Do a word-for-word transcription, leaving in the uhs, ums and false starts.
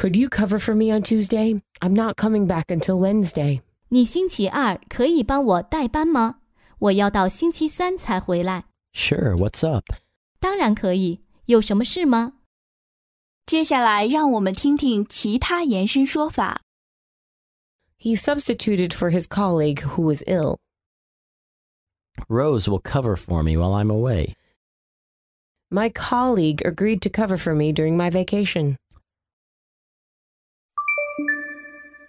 Could you cover for me on Tuesday? I'm not coming back until Wednesday. 你星期二可以帮我代班吗？我要到星期三才回来。 Sure, what's up? 当然可以，有什么事吗？ 接下来让我们听听其他延伸说法。 He substituted for his colleague who was ill. Rose will cover for me while I'm away. My colleague agreed to cover for me during my vacation.